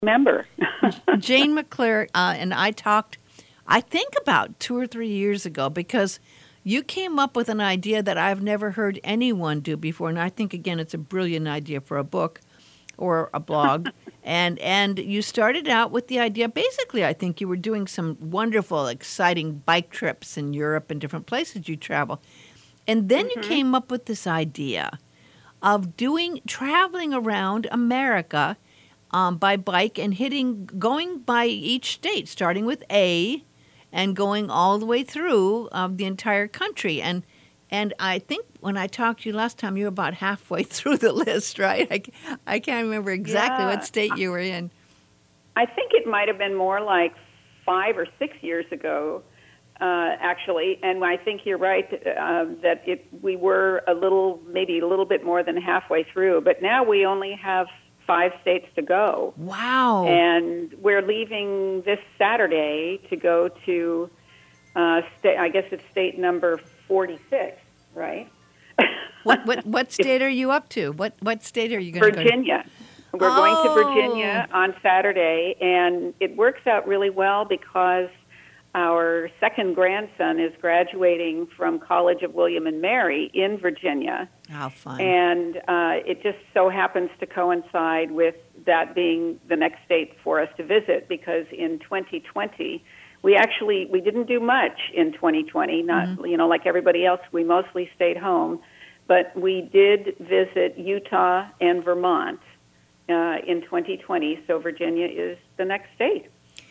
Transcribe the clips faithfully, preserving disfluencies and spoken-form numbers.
remember. Jane McClure uh, and I talked, I think about two or three years ago, because you came up with an idea that I've never heard anyone do before, and I think, again, it's a brilliant idea for a book or a blog. and and you started out with the idea, basically, I think you were doing some wonderful, exciting bike trips in Europe and different places you travel. And then mm-hmm. you came up with this idea of doing, traveling around America um, by bike and hitting, going by each state, starting with A and going all the way through um, the entire country. And and I think when I talked to you last time, you were about halfway through the list, right? I, I can't remember exactly yeah. what state you were in. I think it might have been more like five or six years ago, uh, actually. And I think you're right uh, that it we were a little, maybe a little bit more than halfway through. But now we only have five states to go. Wow. And we're leaving this Saturday to go to, uh, state, I guess it's state number forty-six, right? What what what state are you up to? What what state are you going to go to? Virginia. We're oh. going to Virginia on Saturday, and it works out really well because our second grandson is graduating from College of William and Mary in Virginia. How fun. And uh, it just so happens to coincide with that being the next state for us to visit, because in twenty twenty, we actually, we didn't do much in twenty twenty, not, mm-hmm. you know, like everybody else, we mostly stayed home, but we did visit Utah and Vermont uh, in twenty twenty, so Virginia is the next state.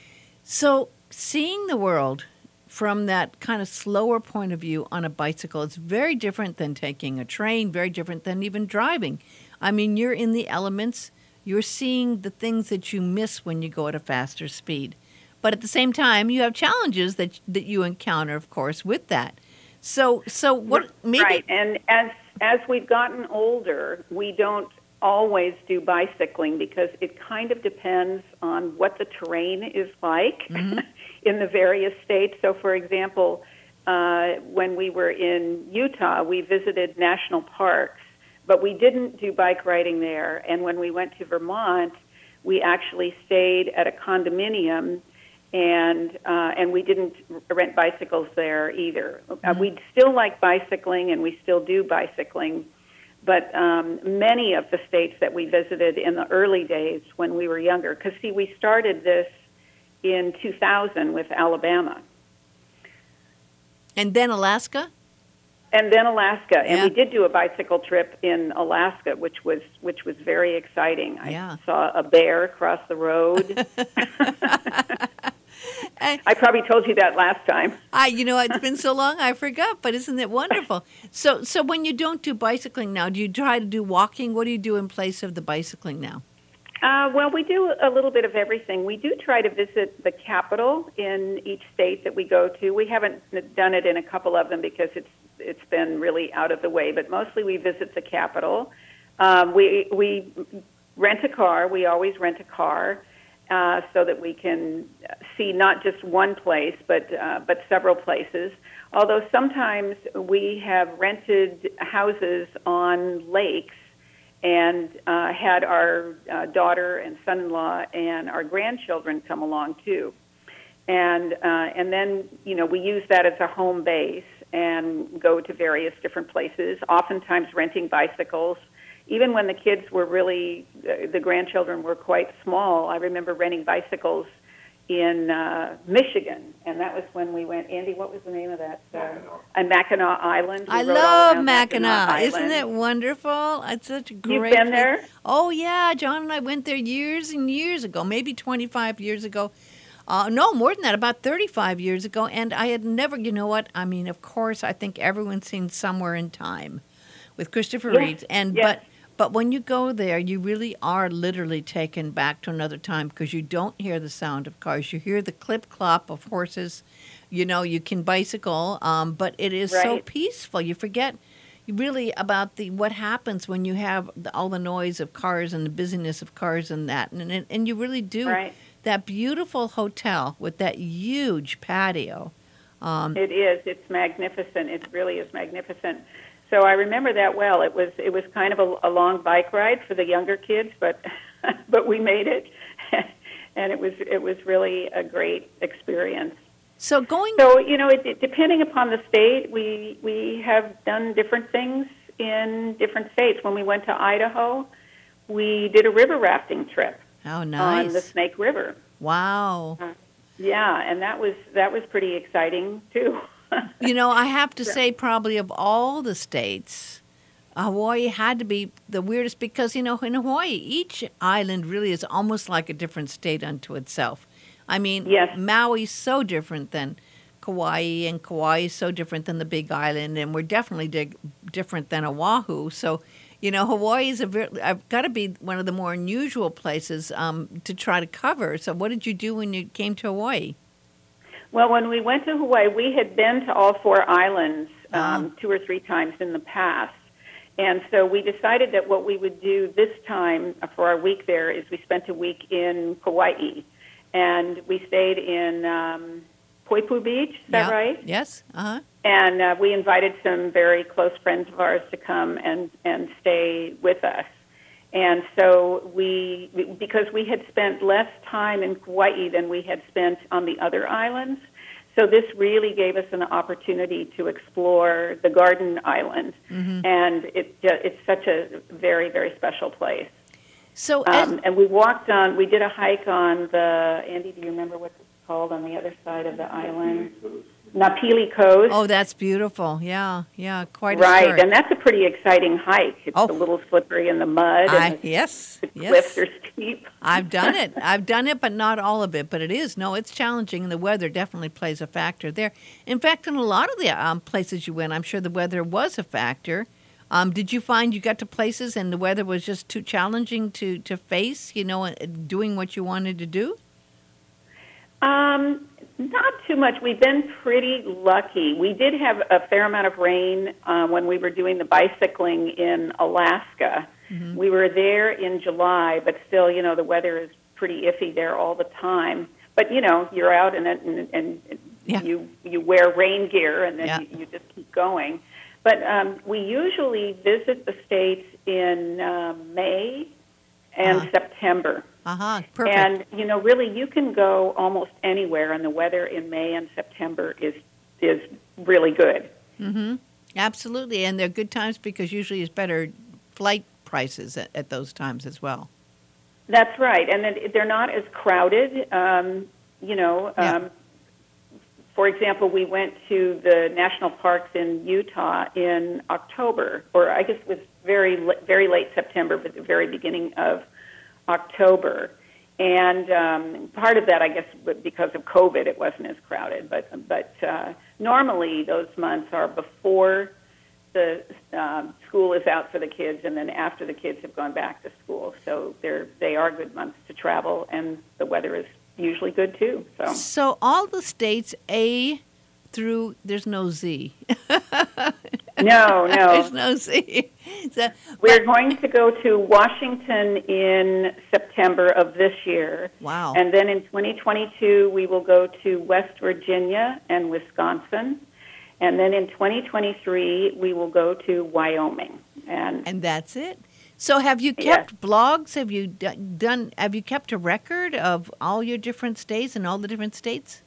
So seeing the world from that kind of slower point of view on a bicycle, it's very different than taking a train, very different than even driving. I mean, you're in the elements, you're seeing the things that you miss when you go at a faster speed. But at the same time, you have challenges that that you encounter, of course, with that. So, so what? Maybe right, and as as we've gotten older, we don't always do bicycling because it kind of depends on what the terrain is like mm-hmm. in the various states. So, for example, uh, when we were in Utah, we visited national parks, but we didn't do bike riding there. And when we went to Vermont, we actually stayed at a condominium. And uh, and we didn't rent bicycles there either. Mm-hmm. Uh, we still like bicycling, and we still do bicycling. But um, many of the states that we visited in the early days when we were younger, because, see, we started this in two thousand with Alabama. And then Alaska? And then Alaska. And yeah. we did do a bicycle trip in Alaska, which was which was very exciting. I yeah. saw a bear cross the road. I, I probably told you that last time. I, you know, it's been so long I forgot, but isn't it wonderful? So so when you don't do bicycling now, do you try to do walking? What do you do in place of the bicycling now? Uh, well, we do a little bit of everything. We do try to visit the capital in each state that we go to. We haven't done it in a couple of them because it's it's been really out of the way, but mostly we visit the capital. Um, we we rent a car. We always rent a car. Uh, so that we can see not just one place, but uh, but several places. Although sometimes we have rented houses on lakes and uh, had our uh, daughter and son-in-law and our grandchildren come along too. And uh, and then, you know, we use that as a home base and go to various different places, oftentimes renting bicycles. Even when the kids were really, uh, the grandchildren were quite small, I remember renting bicycles in uh, Michigan, and that was when we went. Andy, what was the name of that? Uh, Mackinac. Mackinac Island. We I rode love all Mackinac. Mackinac Isn't it wonderful? It's such a great You've been place. there? Oh, yeah. John and I went there years and years ago, maybe twenty-five years ago. Uh, no, more than that, about thirty-five years ago, and I had never, you know what, I mean, of course, I think everyone's seen Somewhere in Time with Christopher yes. Reeve, and yes. but But when you go there, you really are literally taken back to another time because you don't hear the sound of cars. You hear the clip-clop of horses. You know, you can bicycle, um, but it is right. so peaceful. You forget really about the what happens when you have the, all the noise of cars and the busyness of cars and that. And, and, and you really do. Right. That beautiful hotel with that huge patio. Um, it is. It's magnificent. It really is magnificent. So I remember that well. It was it was kind of a, a long bike ride for the younger kids, but but we made it. and it was it was really a great experience. So going. So you know, it, it, depending upon the state, we we have done different things in different states. When we went to Idaho, we did a river rafting trip. Oh, nice. On the Snake River. Wow. Uh, yeah, and that was that was pretty exciting too. You know, I have to say, probably of all the states, Hawaii had to be the weirdest because, you know, in Hawaii, each island really is almost like a different state unto itself. I mean, yes. Maui's so different than Kauai, and Kauai is so different than the Big Island, and we're definitely dig- different than Oahu. So, you know, Hawaii is a very, I've got to be one of the more unusual places um, to try to cover. So what did you do when you came to Hawaii? Well, when we went to Hawaii, we had been to all four islands um, Oh. two or three times in the past. And so we decided that what we would do this time for our week there is we spent a week in Kauai. And we stayed in um, Poipu Beach, is that Yeah. right? Yes. Uh-huh. And uh, we invited some very close friends of ours to come and, and stay with us. And so we, because we had spent less time in Kauai than we had spent on the other islands, so this really gave us an opportunity to explore the Garden Island. Mm-hmm. And it, it's such a very, very special place. So, as, Um, and we walked on, we did a hike on the, Andy, do you remember what it's called on the other side of the island? Napili Coast. oh, that's beautiful. Yeah, yeah, quite a Right, story. and that's a pretty exciting hike. It's Oh. a little slippery in the mud, I, and the, yes, the yes. cliffs are steep. I've done it. I've done it, but not all of it. But it is. No, it's challenging, and the weather definitely plays a factor there. In fact, in a lot of the um, places you went, I'm sure the weather was a factor. Um, did you find you got to places and the weather was just too challenging to, to face, you know, doing what you wanted to do? Um, not too much. We've been pretty lucky. We did have a fair amount of rain uh, when we were doing the bicycling in Alaska. Mm-hmm. We were there in July, but still, you know, the weather is pretty iffy there all the time. But, you know, you're out and, and, and yeah. you, you wear rain gear, and then yeah. you, you just keep going. But um, we usually visit the States in uh, May and uh-huh. September. Uh-huh, perfect. And, you know, really you can go almost anywhere, and the weather in May and September is is really good. Mm-hmm. Absolutely, and they're good times because usually it's better flight prices at, at those times as well. That's right, and then they're not as crowded. Um, you know, um, yeah. For example, we went to the national parks in Utah in October, or I guess it was very very late September, but the very beginning of October. And um, part of that, I guess, because of COVID, it wasn't as crowded. But but uh, normally those months are before the um, school is out for the kids, and then after the kids have gone back to school. So they're they are good months to travel, and the weather is usually good too. So so all the states A through there's no Z. No, no. There's no Z. So, We're going to go to Washington in September of this year. Wow. And then in twenty twenty-two, we will go to West Virginia and Wisconsin. And then in twenty twenty-three, we will go to Wyoming. And and that's it. So have you kept yes. blogs? Have you done? Have you kept a record of all your different states and all the different states?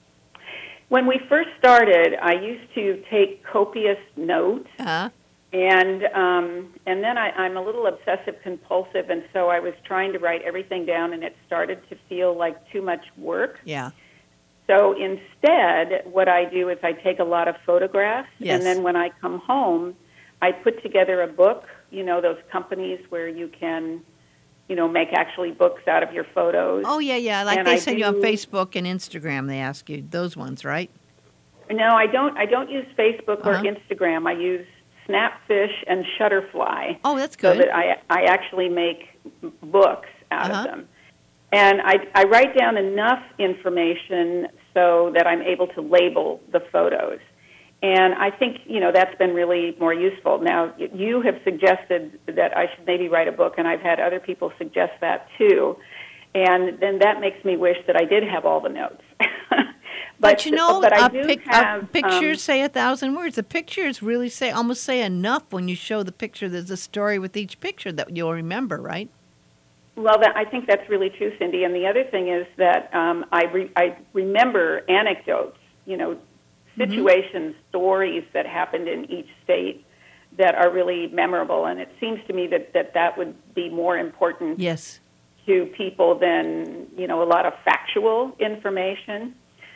When we first started, I used to take copious notes, uh-huh. and um, and then I, I'm a little obsessive compulsive, and so I was trying to write everything down, and it started to feel like too much work. Yeah. So instead, what I do is I take a lot of photographs, yes. and then when I come home, I put together a book. You know, those companies where you can, you know, make actually books out of your photos. Oh, yeah, yeah. Like and they I send do, you on Facebook and Instagram, they ask you. Those ones, right? No, I don't I don't use Facebook uh-huh. or Instagram. I use Snapfish and Shutterfly. Oh, that's good. So that I, I actually make books out uh-huh. of them. And I, I write down enough information so that I'm able to label the photos. And I think, you know, that's been really more useful. Now, you have suggested that I should maybe write a book, and I've had other people suggest that too. And then that makes me wish that I did have all the notes. but, but, you know, but I a, do pic- have, a pictures um, say a thousand words. The pictures really say, almost say enough when you show the picture. There's a story with each picture that you'll remember, right? Well, that, I think that's really true, Cindy. And the other thing is that um, I, re- I remember anecdotes, you know, situations, mm-hmm. stories that happened in each state that are really memorable. And it seems to me that that, that would be more important yes. to people than, you know, a lot of factual information.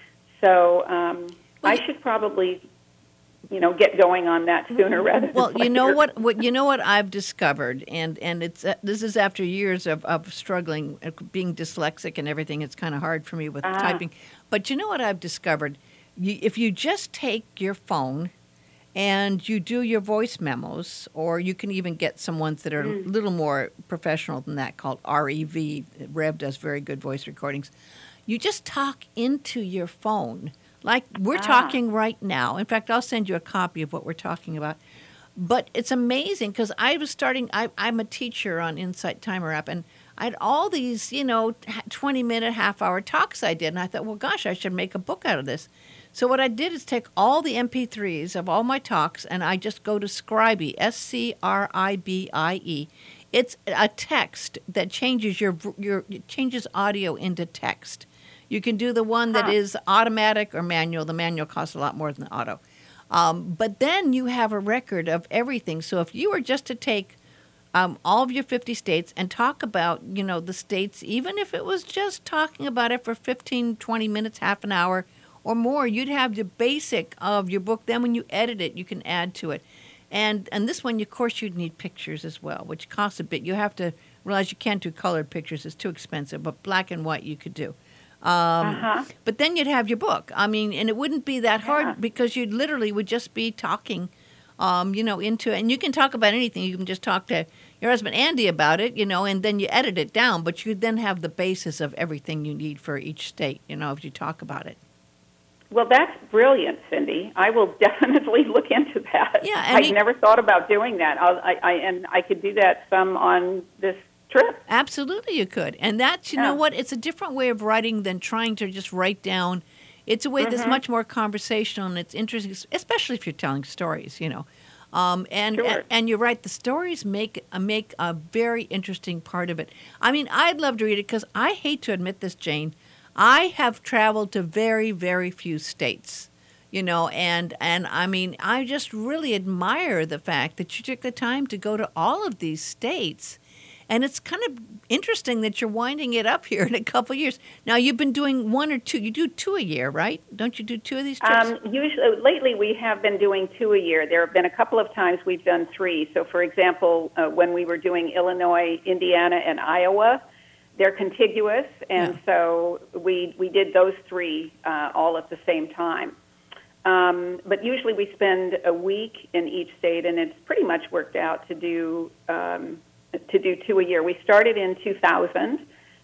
So um, well, I should probably, you know, get going on that sooner rather than well, later. you know what, what you know what I've discovered, and and it's uh, this is after years of, of struggling, uh, being dyslexic and everything. It's kind of hard for me with ah. typing. But you know what I've discovered? You, if you just take your phone and you do your voice memos, or you can even get some ones that are mm. a little more professional than that, called R E V. Rev does very good voice recordings. You just talk into your phone. Like we're ah. talking right now. In fact, I'll send you a copy of what we're talking about. But it's amazing because I was starting, I, I'm a teacher on Insight Timer app, and I had all these, you know, twenty-minute, half-hour talks I did. And I thought, well, gosh, I should make a book out of this. So what I did is take all the M P threes of all my talks, and I just go to Scribie, S C R I B I E. It's a text that changes your your changes audio into text. You can do the one that huh. is automatic or manual. The manual costs a lot more than the auto. Um, but then you have a record of everything. So if you were just to take um, all of your fifty states and talk about, you know, the states, even if it was just talking about it for fifteen, twenty minutes, half an hour or more, you'd have the basic of your book. Then when you edit it, you can add to it. And and this one, of course, you'd need pictures as well, which costs a bit. You have to realize you can't do colored pictures. It's too expensive. But black and white you could do. Um, uh-huh. But then you'd have your book. I mean, and it wouldn't be that hard yeah. because you literally would just be talking, um, you know, into it. And you can talk about anything. You can just talk to your husband, Andy, about it, you know, and then you edit it down. But you then have the basis of everything you need for each state, you know, if you talk about it. Well, that's brilliant, Cindy. I will definitely look into that. Yeah, I've you, never thought about doing that. I'll, I, I, and I could do that some on this trip. Absolutely, you could. And that's, you yeah. know what, it's a different way of writing than trying to just write down. It's a way mm-hmm. that's much more conversational, and it's interesting, especially if you're telling stories, you know. Um, and, sure. and and you're right, the stories make, uh, make a very interesting part of it. I mean, I'd love to read it because I hate to admit this, Jane. I have traveled to very, very few states, you know, and, and I mean, I just really admire the fact that you took the time to go to all of these states. And it's kind of interesting that you're winding it up here in a couple of years. Now, you've been doing one or two. You do two a year, right? Don't you do two of these trips? Um, usually, lately, we have been doing two a year. There have been a couple of times we've done three. So, for example, uh, when we were doing Illinois, Indiana, and Iowa, they're contiguous, and yeah. so we we did those three uh, all at the same time. Um, but usually, we spend a week in each state, and it's pretty much worked out to do. Um, to do two a year. We started in two thousand,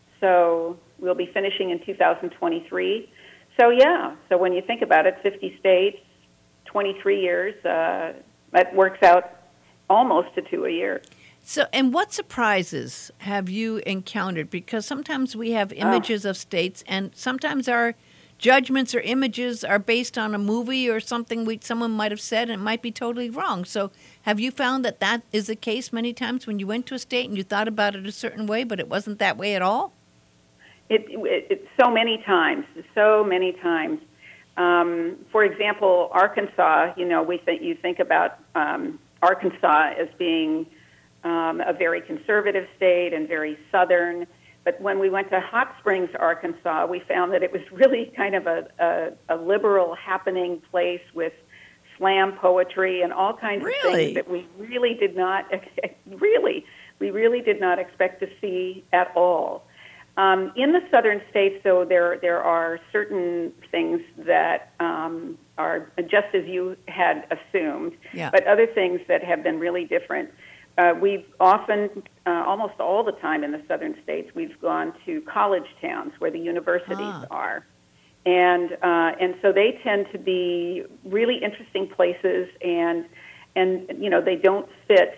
so we'll be finishing in two thousand twenty-three. So, yeah, so when you think about it, fifty states, twenty-three years, uh, that works out almost to two a year. So, and what surprises have you encountered? Because sometimes we have images oh. of states, and sometimes our judgments or images are based on a movie or something we someone might have said, and it might be totally wrong. So have you found that that is the case many times when you went to a state and you thought about it a certain way, but it wasn't that way at all? It, it, it so many times, so many times. Um, for example, Arkansas, you know, we think you think about um, Arkansas as being um, a very conservative state and very southern. But when we went to Hot Springs, Arkansas, we found that it was really kind of a, a, a liberal happening place with slam poetry and all kinds really? of things that we really did not, really, we really did not expect to see at all. Um, in the southern states, though, there there are certain things that um, are just as you had assumed, yeah. but other things that have been really different. Uh, we've often, uh, almost all the time in the southern states, we've gone to college towns where the universities ah. are. And uh, and so they tend to be really interesting places, and, and you know, they don't fit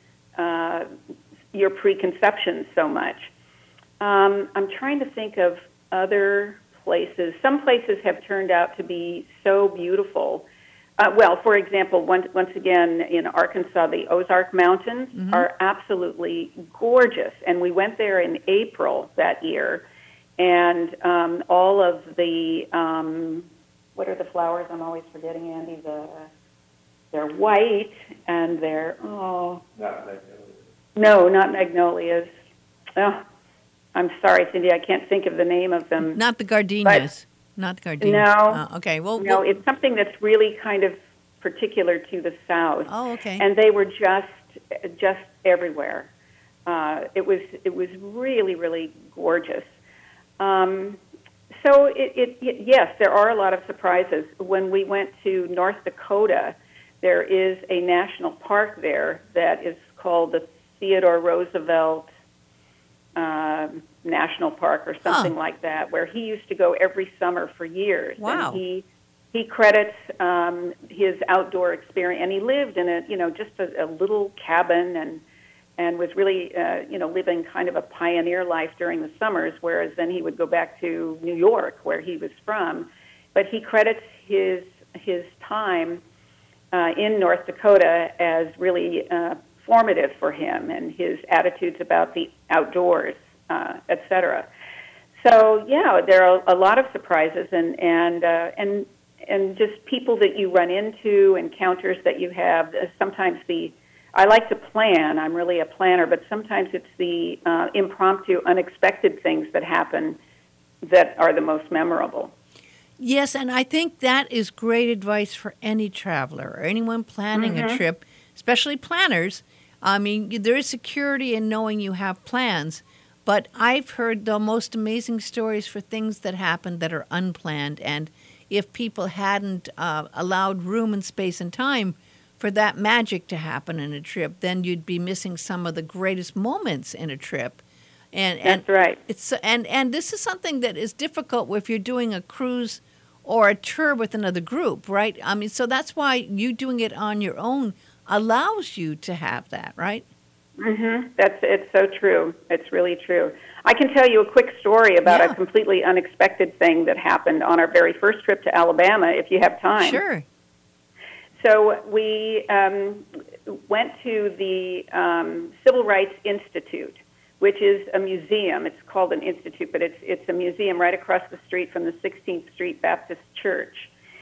uh, your preconceptions so much. Um, I'm trying to think of other places. Some places have turned out to be so beautiful. Uh, well, for example, once, once again, in Arkansas, the Ozark Mountains Mm-hmm. are absolutely gorgeous. And we went there in April that year, and um, all of the, um, what are the flowers? I'm always forgetting, Andy. The, they're white, and they're, oh. Not magnolias. No, not magnolias. Oh, I'm sorry, Cindy, I can't think of the name of them. Not the gardenias. Not the gardenias. No. Oh, okay. Well, No, well- it's something that's really kind of particular to the South. Oh, okay. And they were just just everywhere. Uh, it was it was really really gorgeous. Um, so it, it, it yes, there are a lot of surprises. When we went to North Dakota, there is a national park there that is called the Theodore Roosevelt uh, National Park or something Huh. like that, where he used to go every summer for years. Wow. And he he credits um, his outdoor experience, and he lived in a you know just a, a little cabin and and was really uh, you know living kind of a pioneer life during the summers, whereas then he would go back to New York where he was from. But he credits his his time uh, in North Dakota as really uh, formative for him and his attitudes about the outdoors, uh, et cetera. So yeah, there are a lot of surprises and and uh, and and just people that you run into, encounters that you have. Sometimes the I like to plan. I'm really a planner, but sometimes it's the uh, impromptu, unexpected things that happen that are the most memorable. Yes, and I think that is great advice for any traveler or anyone planning Mm-hmm. a trip, especially planners. I mean, there is security in knowing you have plans, but I've heard the most amazing stories for things that happen that are unplanned. And if people hadn't uh, allowed room and space and time for that magic to happen in a trip, then you'd be missing some of the greatest moments in a trip. And, and That's right. It's and and this is something that is difficult if you're doing a cruise or a tour with another group, right? I mean, so that's why you doing it on your own allows you to have that, right? Mm-hmm. That's it's so true. It's really true. I can tell you a quick story about Yeah. a completely unexpected thing that happened on our very first trip to Alabama, if you have time. Sure. So we um, went to the um, Civil Rights Institute, which is a museum. It's called an institute, but it's it's a museum right across the street from the sixteenth Street Baptist Church.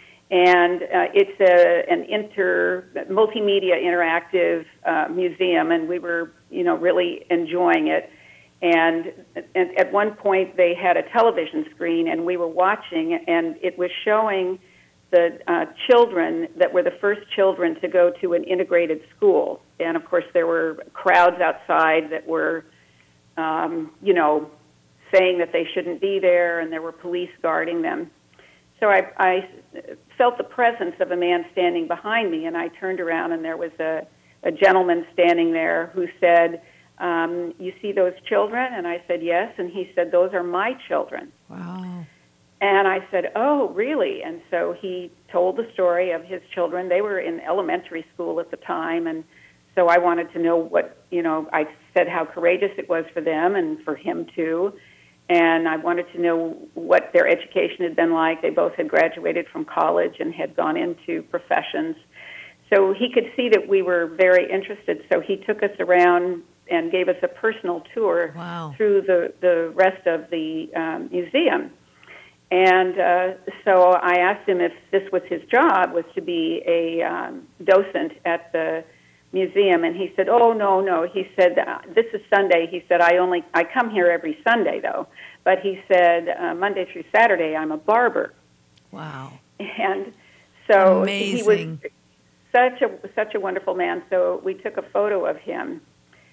And uh, it's a, an inter, multimedia interactive uh, museum, and we were, you know, really enjoying it. And, and at one point, they had a television screen, and we were watching, and it was showing the uh, children that were the first children to go to an integrated school. And, of course, there were crowds outside that were, um, you know, saying that they shouldn't be there, and there were police guarding them. So I, I felt the presence of a man standing behind me, and I turned around, and there was a, a gentleman standing there who said, um, you see those children? And I said, yes. And he said, those are my children. Wow. And I said, oh, really? And so he told the story of his children. They were in elementary school at the time, and so I wanted to know what, you know, I said how courageous it was for them and for him too. And I wanted to know what their education had been like. They both had graduated from college and had gone into professions. So he could see that we were very interested, so he took us around and gave us a personal tour Wow. through the, the rest of the um, museum. And uh, so I asked him if this was his job, was to be a um, docent at the museum, and he said, oh, no, no. He said, uh, this is Sunday. He said, I only, I come here every Sunday, though. But he said, uh, Monday through Saturday, I'm a barber. Wow. And so he was Amazing. such a such a wonderful man. So we took a photo of him,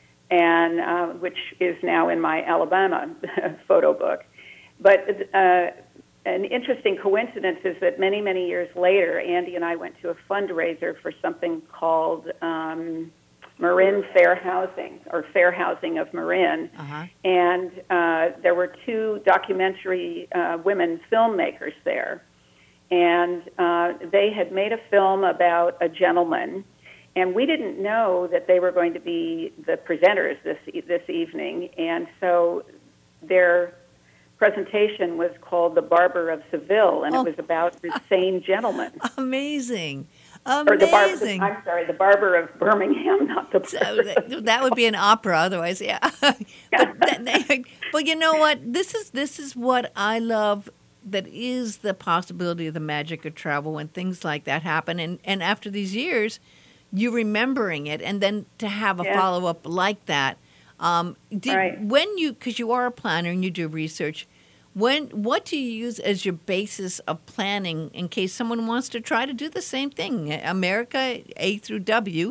and uh, which is now in my Alabama photo book. But uh, an interesting coincidence is that many, many years later, Andy and I went to a fundraiser for something called um, Marin Fair Housing, or Fair Housing of Marin. Uh-huh. And uh, there were two documentary uh, women filmmakers there. And uh, they had made a film about a gentleman, and we didn't know that they were going to be the presenters this this evening. And so their presentation was called The Barber of Seville, and Oh. it was about this sane gentleman. Amazing. Or the barber, Amazing. I'm sorry, the barber of Birmingham, not the So barber. that, that would be an opera otherwise, yeah. but that, well, you know what? This is this is what I love. That is the possibility of the magic of travel when things like that happen, and and after these years, you remembering it, and then to have a Yeah. follow up like that. Um, did, Right. When you, because you are a planner and you do research, when what do you use as your basis of planning in case someone wants to try to do the same thing? America A through W.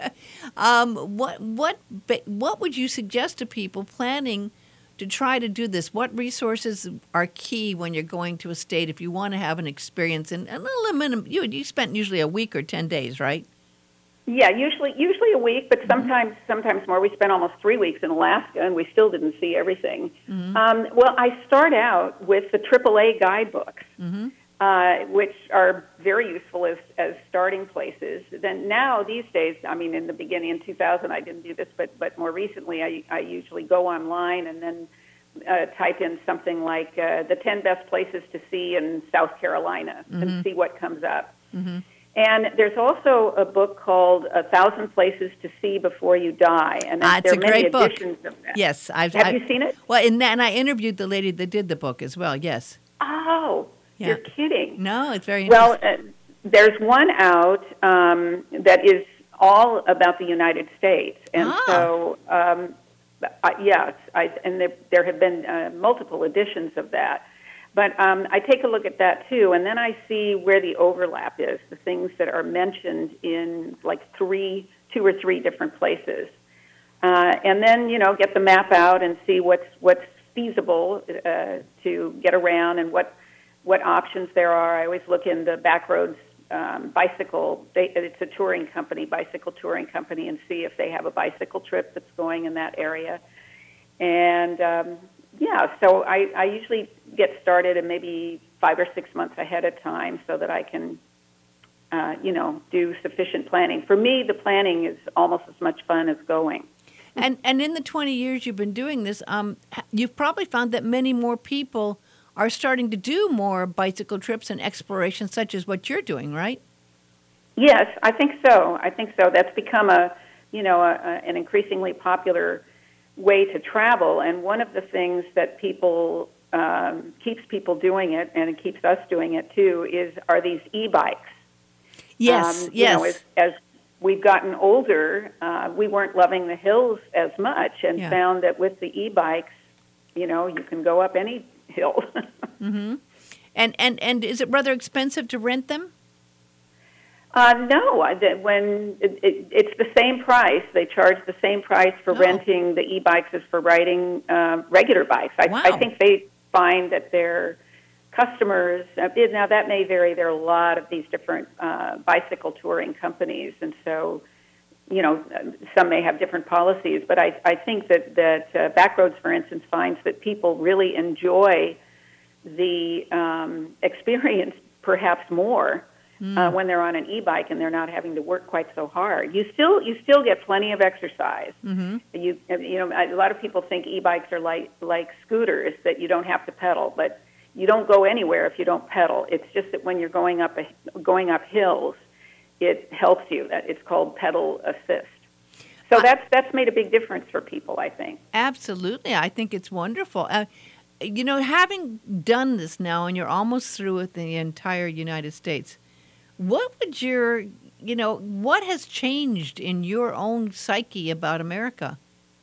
um, what what ba- what would you suggest to people planning to try to do this? What resources are key when you're going to a state if you want to have an experience? And a little minimum, you you spent usually a week or ten days, right? Yeah, usually usually a week, but sometimes sometimes more. We spent almost three weeks in Alaska, and we still didn't see everything. Mm-hmm. Um, well, I start out with the triple A guidebooks, Mm-hmm. uh, which are very useful as as starting places. Then now these days, I mean, in the beginning in two thousand, I didn't do this, but but more recently, I I usually go online and then uh, type in something like uh, the ten best places to see in South Carolina Mm-hmm. and see what comes up. Mm-hmm. And there's also a book called A Thousand Places to See Before You Die, and Ah, it's there a are many great book. editions of that. Yes, I've. Have I've, you seen it? Well, and, and I interviewed the lady that did the book as well. Yes. Oh, Yeah. you're kidding. No, it's very Well, interesting. uh, there's one out um, that is all about the United States, and Ah. so um, uh, yeah, I, and there, there have been uh, multiple editions of that. But um, I take a look at that too, and then I see where the overlap is, the things that are mentioned in like three, two or three different places, uh, and then you know get the map out and see what's what's feasible uh, to get around and what what options there are. I always look in the Backroads um, bicycle. They, it's a touring company, bicycle touring company, and see if they have a bicycle trip that's going in that area, and. Um, Yeah, so I, I usually get started in maybe five or six months ahead of time so that I can, uh, you know, do sufficient planning. For me, the planning is almost as much fun as going. And and in the twenty years you've been doing this, um, you've probably found that many more people are starting to do more bicycle trips and exploration, such as what you're doing, right? Yes, I think so. I think so. That's become a, you know, a, a, an increasingly popular way to travel, and one of the things that people um, keeps people doing it, and it keeps us doing it too, is are these e-bikes. Yes, um, yes. You know, as, as we've gotten older, uh, we weren't loving the hills as much, and Yeah. found that with the e-bikes, you know, you can go up any hill. Mm-hmm. And and and is it rather expensive to rent them? Uh, no, I did- when it, it, it's the same price. They charge the same price for Oh. renting the e-bikes as for riding uh, regular bikes. I, Wow. I think they find that their customers, uh, now that may vary, there are a lot of these different uh, bicycle touring companies, and so, you know, some may have different policies, but I, I think that, that uh, Backroads, for instance, finds that people really enjoy the um, experience perhaps more Mm. Uh, when they're on an e-bike and they're not having to work quite so hard. You still you still get plenty of exercise. Mm-hmm. You you know a lot of people think e-bikes are like like scooters that you don't have to pedal, but you don't go anywhere if you don't pedal. It's just that when you're going up a, going up hills, it helps you. That it's called pedal assist. So that's that's made a big difference for people, I think. Absolutely, I think it's wonderful. Uh, you know, having done this now, and you're almost through with the entire United States. What would your, you know, what has changed in your own psyche about America?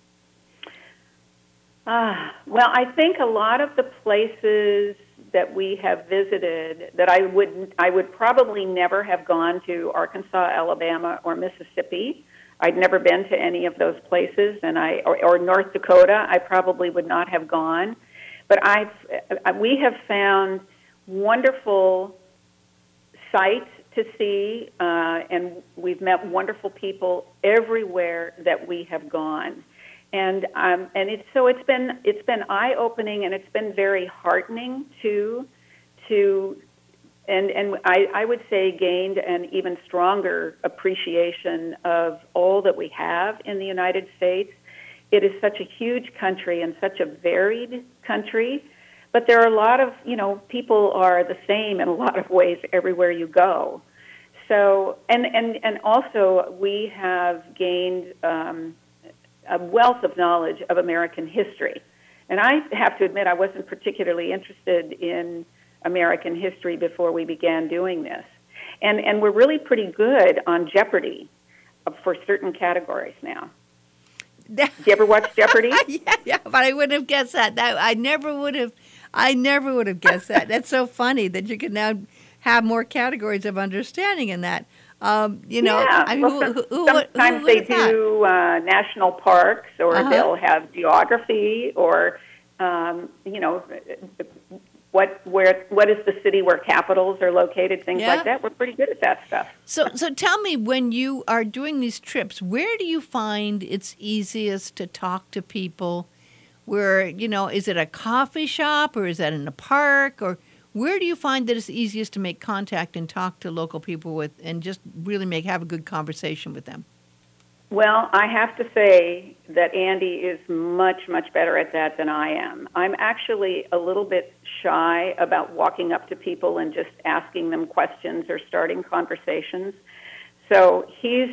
Ah, well, I think a lot of the places that we have visited that I would I would probably never have gone to Arkansas, Alabama, or Mississippi. I'd never been to any of those places, and I or, or North Dakota. I probably would not have gone, but I've we have found wonderful sites to see, uh, and we've met wonderful people everywhere that we have gone, and um, and it's so it's been it's been eye opening, and it's been very heartening too, to and and I, I would say gained an even stronger appreciation of all that we have in the United States. It is such a huge country and such a varied country. But there are a lot of, you know, people are the same in a lot of ways everywhere you go. so, and, and, and also we have gained um, a wealth of knowledge of American history. And I have to admit, I wasn't particularly interested in American history before we began doing this. And, and we're really pretty good on Jeopardy for certain categories now. Did you ever watch Jeopardy? yeah, yeah, but I wouldn't have guessed that. that. I never would have. I never would have guessed that. That's so funny that you can now have more categories of understanding in that. Um, you know, yeah. I mean, well, who, who, who, sometimes who they do uh, national parks, or uh-huh. they'll have geography, or um, you know, what where what is the city where capitals are located, things yeah. like that. We're pretty good at that stuff. So, so tell me, when you are doing these trips, where do you find it's easiest to talk to people? Where, you know, is it a coffee shop, or is that in a park, or where do you find that it's easiest to make contact and talk to local people with, and just really make have a good conversation with them? Well, I have to say that Andy is much, much better at that than I am. I'm actually a little bit shy about walking up to people and just asking them questions or starting conversations. So he's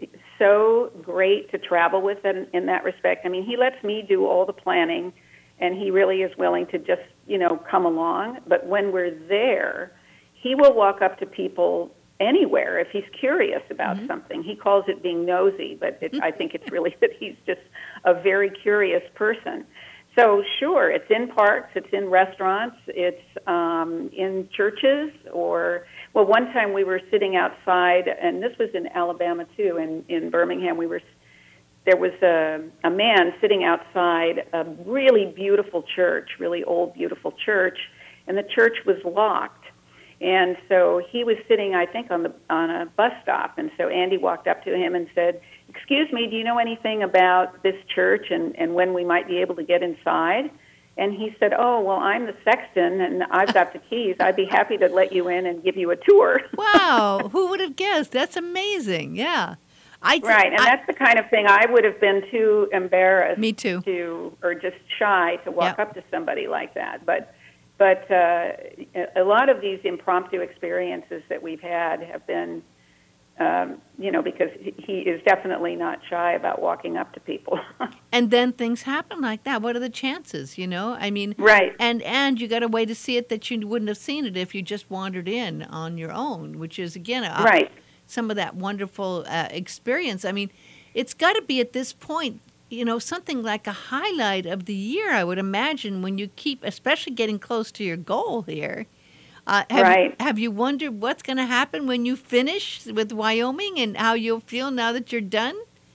so great to travel with in, in that respect. I mean, he lets me do all the planning, and he really is willing to just, you know, come along. But when we're there, he will walk up to people anywhere if he's curious about mm-hmm. something. He calls it being nosy, but it, I think it's really that he's just a very curious person. So sure, it's in parks, it's in restaurants, it's um, in churches, or, well, one time we were sitting outside, and this was in Alabama too, in, in Birmingham, we were, there was a, a man sitting outside a really beautiful church, really old, beautiful church, and the church was locked. And so he was sitting, I think, on the on a bus stop. And so Andy walked up to him and said, "Excuse me, do you know anything about this church and, and when we might be able to get inside?" And he said, "Oh, well, I'm the sexton, and I've got the keys. I'd be happy to let you in and give you a tour." Wow. Who would have guessed? That's amazing. Yeah. I th- right, and I, that's the kind of thing I would have been too embarrassed me too. to, or just shy to walk yep. up to somebody like that. But But uh, a lot of these impromptu experiences that we've had have been, um, you know, because he is definitely not shy about walking up to people. And then things happen like that. What are the chances, you know? I mean, right. And and you got a way to see it that you wouldn't have seen it if you just wandered in on your own, which is, again, a, right. some of that wonderful uh, experience. I mean, it's got to be at this point, you know, something like a highlight of the year, I would imagine, when you keep, especially getting close to your goal here. Uh, have, right. you, have you wondered what's going to happen when you finish with Wyoming and how you'll feel now that you're done?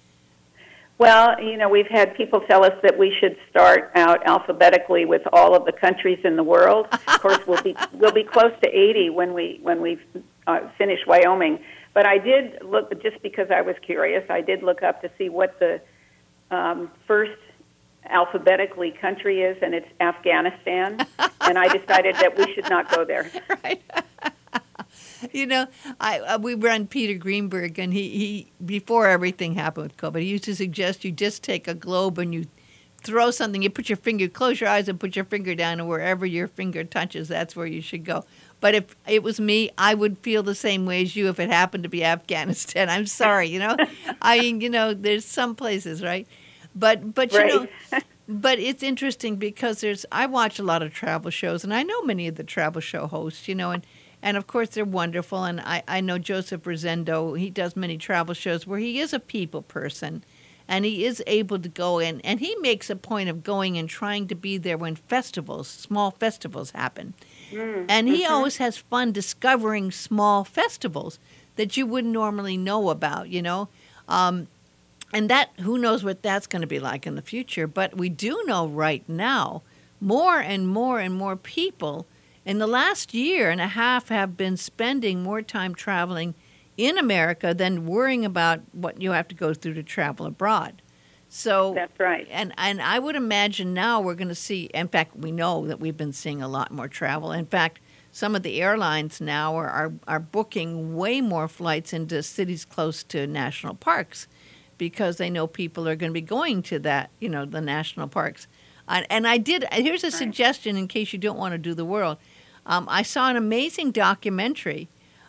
Well, you know, we've had people tell us that we should start out alphabetically with all of the countries in the world. Of course, we'll be we'll be close to eighty when we when we uh, finish Wyoming. But I did look, just because I was curious, I did look up to see what the Um, first alphabetically country is, and it's Afghanistan, and I decided that we should not go there. Right. You know, I uh, we run Peter Greenberg, and he, he before everything happened with COVID, he used to suggest you just take a globe and you throw something, you put your finger, close your eyes and put your finger down, and wherever your finger touches, that's where you should go. But if it was me, I would feel the same way as you if it happened to be Afghanistan. I'm sorry, you know. I mean, you know, there's some places, right? But but you right. know, but it's interesting because there's I watch a lot of travel shows, and I know many of the travel show hosts, you know, and, and of course they're wonderful. And I, I know Joseph Rosendo, he does many travel shows where he is a people person. And he is able to go in, and he makes a point of going and trying to be there when festivals, small festivals happen. Mm, and he mm-hmm. always has fun discovering small festivals that you wouldn't normally know about, you know. Um, and that, who knows what that's going to be like in the future. But we do know right now, more and more and more people in the last year and a half have been spending more time traveling in America than worrying about what you have to go through to travel abroad. So that's right. And and I would imagine now we're going to see, in fact, we know that we've been seeing a lot more travel. In fact, some of the airlines now are, are, are booking way more flights into cities close to national parks because they know people are going to be going to that, you know, the national parks. And, and I did, here's a right. suggestion in case you don't want to do the world. Um, I saw an amazing documentary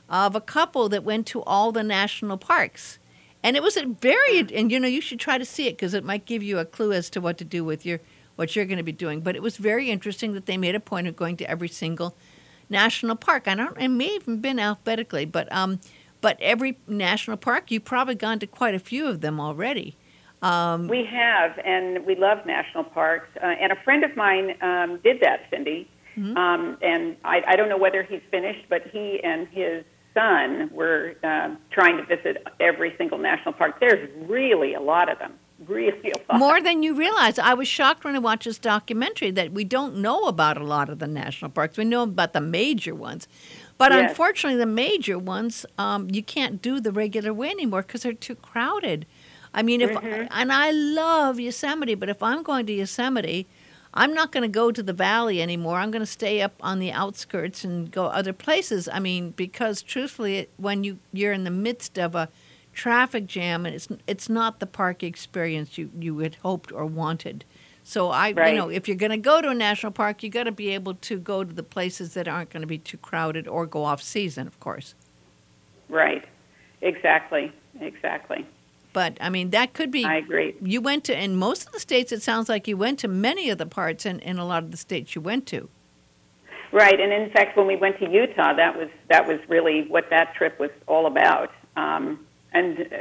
of a couple that went to all the national parks. And it was a very, and you know, you should try to see it because it might give you a clue as to what to do with your, what you're going to be doing. But it was very interesting that they made a point of going to every single national park. I don't, it may even been alphabetically, but um, but every national park, you've probably gone to quite a few of them already. Um, we have, and we love national parks. Uh, and a friend of mine um, did that, Cindy. Mm-hmm. Um, and I, I don't know whether he's finished, but he and his son were uh, trying to visit every single national park. There's really a lot of them, really a lot. More than you realize. I was shocked when I watched this documentary that we don't know about a lot of the national parks. We know about the major ones. But yes. Unfortunately, the major ones, um, you can't do the regular way anymore because they're too crowded. I mean, if mm-hmm. and I love Yosemite, but if I'm going to Yosemite, I'm not going to go to the valley anymore. I'm going to stay up on the outskirts and go other places. I mean, because truthfully, when you, you're in the midst of a traffic jam, and it's it's not the park experience you, you had hoped or wanted. So I, right. you know, if you're going to go to a national park, you got to be able to go to the places that aren't going to be too crowded or go off season, of course. Right. Exactly. Exactly. But, I mean, that could be... I agree. You went to, in most of the states, it sounds like you went to many of the parts in, in a lot of the states you went to. Right, and in fact, when we went to Utah, that was that was really what that trip was all about. Um, and uh,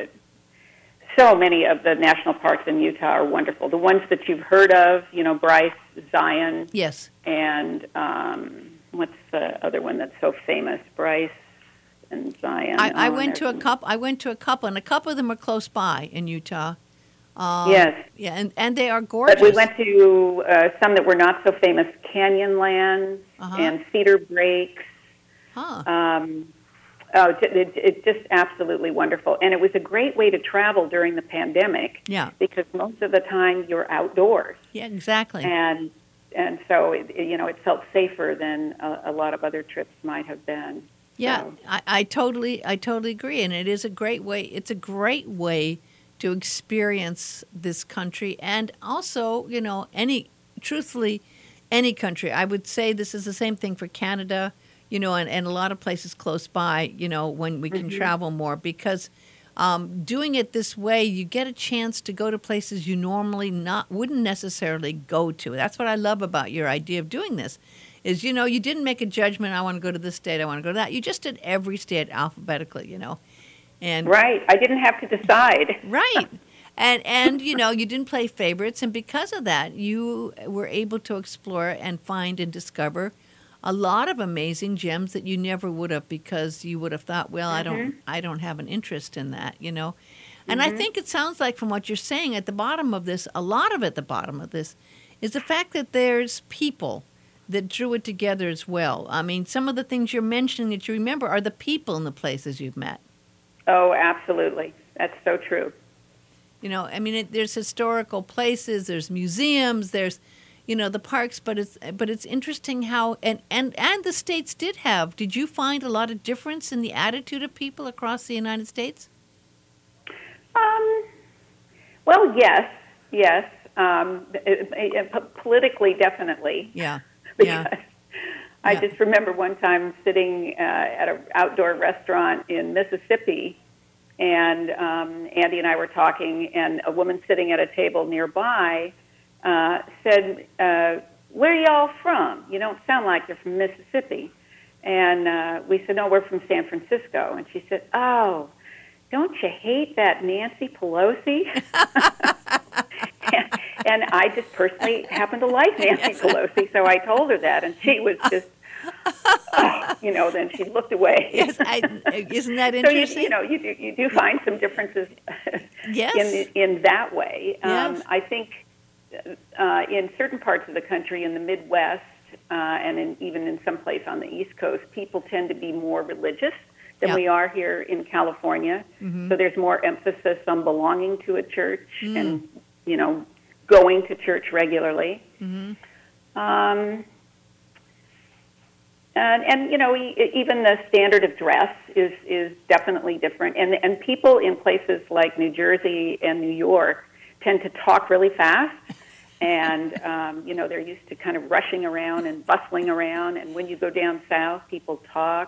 so many of the national parks in Utah are wonderful. The ones that you've heard of, you know, Bryce, Zion. Yes. And um, what's the other one that's so famous? Bryce. And Zion. I, I went to a couple. I went to a couple, and a couple of them are close by in Utah. Um, yes. Yeah, and, and they are gorgeous. But we went to uh, some that were not so famous: Canyonlands uh-huh. and Cedar Breaks. Huh. Um, oh, it, it, it's just absolutely wonderful, and it was a great way to travel during the pandemic. Yeah. Because most of the time you're outdoors. Yeah, exactly. And and so it, you know it felt safer than a, a lot of other trips might have been. Yeah, so. I, I totally, I totally agree, and it is a great way. It's a great way to experience this country, and also, you know, any, truthfully, any country. I would say this is the same thing for Canada, you know, and, and a lot of places close by. You know, when we can mm-hmm. travel more, because um, doing it this way, you get a chance to go to places you normally not wouldn't necessarily go to. That's what I love about your idea of doing this. Is, you know, you didn't make a judgment, I want to go to this state, I want to go to that. You just did every state alphabetically, you know. And right. I didn't have to decide. Right. And, and you know, you didn't play favorites, and because of that, you were able to explore and find and discover a lot of amazing gems that you never would have, because you would have thought, well, mm-hmm. I don't I don't have an interest in that, you know. And mm-hmm. I think it sounds like from what you're saying at the bottom of this, a lot of at the bottom of this, is the fact that there's people that drew it together as well. I mean, some of the things you're mentioning that you remember are the people in the places you've met. Oh, absolutely. That's so true. You know, I mean, it, there's historical places, there's museums, there's, you know, the parks, but it's but it's interesting how, and, and, and the states did have, did you find a lot of difference in the attitude of people across the United States? Um, well, yes, yes. Um, it, it, it, politically, definitely. Yeah. Because yeah. I yeah. just remember one time sitting uh, at an outdoor restaurant in Mississippi, and um, Andy and I were talking, and a woman sitting at a table nearby uh, said, uh, "Where are y'all from? You don't sound like you're from Mississippi." And uh, we said, "No, we're from San Francisco." And she said, "Oh, don't you hate that Nancy Pelosi?" and, and I just personally happen to like Nancy yes. Pelosi, so I told her that, and she was just, oh, you know, then she looked away. Yes, I, isn't that interesting? So you, you know, you do, you do find some differences yes. in in that way. Um, yes. I think uh, in certain parts of the country, in the Midwest, uh, and in, even in some place on the East Coast, people tend to be more religious than yep. we are here in California. Mm-hmm. So there's more emphasis on belonging to a church mm. and, you know, going to church regularly. Mm-hmm. Um, and, and, you know, even the standard of dress is, is definitely different. And, and people in places like New Jersey and New York tend to talk really fast. And, um, you know, they're used to kind of rushing around and bustling around. And when you go down south, people talk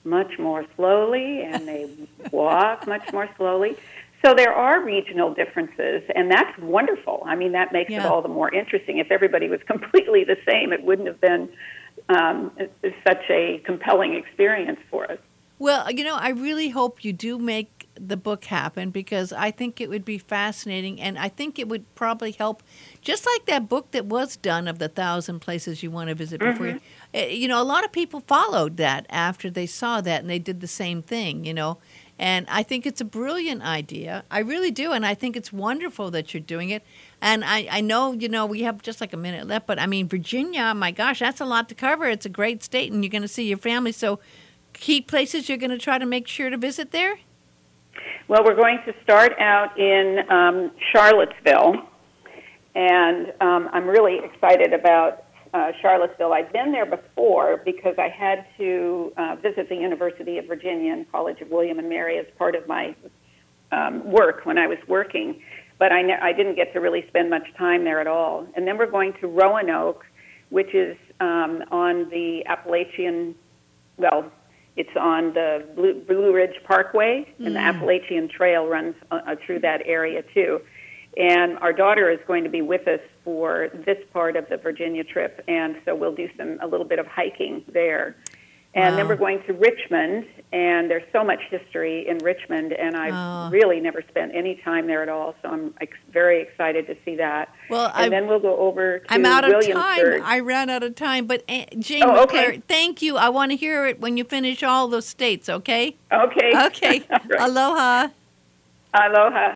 much more slowly, and they walk much more slowly. So there are regional differences, and that's wonderful. I mean, that makes Yeah. it all the more interesting. If everybody was completely the same, it wouldn't have been um, such a compelling experience for us. Well, you know, I really hope you do make the book happen, because I think it would be fascinating, and I think it would probably help, just like that book that was done of the thousand places you want to visit before Mm-hmm. you. eh, You know, a lot of people followed that after they saw that, and they did the same thing, you know. And I think it's a brilliant idea. I really do, and I think it's wonderful that you're doing it. And I, I know, you know, we have just like a minute left, but I mean, Virginia, my gosh, that's a lot to cover. It's a great state, and you're going to see your family. So key places you're going to try to make sure to visit there? Well, we're going to start out in um, Charlottesville, and um, I'm really excited about uh, Charlottesville. I've been there before because I had to uh, visit the University of Virginia and College of William and Mary as part of my um, work when I was working, but I, ne- I didn't get to really spend much time there at all. And then we're going to Roanoke, which is um, on the Appalachian, well, it's on the Blue, Blue Ridge Parkway, and Mm. the Appalachian Trail runs uh, uh, through that area, too. And our daughter is going to be with us for this part of the Virginia trip, and so we'll do some a little bit of hiking there. And then Wow. we're going to Richmond, and there's so much history in Richmond, and I've Oh. really never spent any time there at all, so I'm ex- very excited to see that. Well, and I- then we'll go over to I'm out of Williamsburg. time. I ran out of time. But uh, Jane Oh, McClure, okay. thank you. I want to hear it when you finish all those states, okay? Okay. Okay. All right. Aloha. Aloha.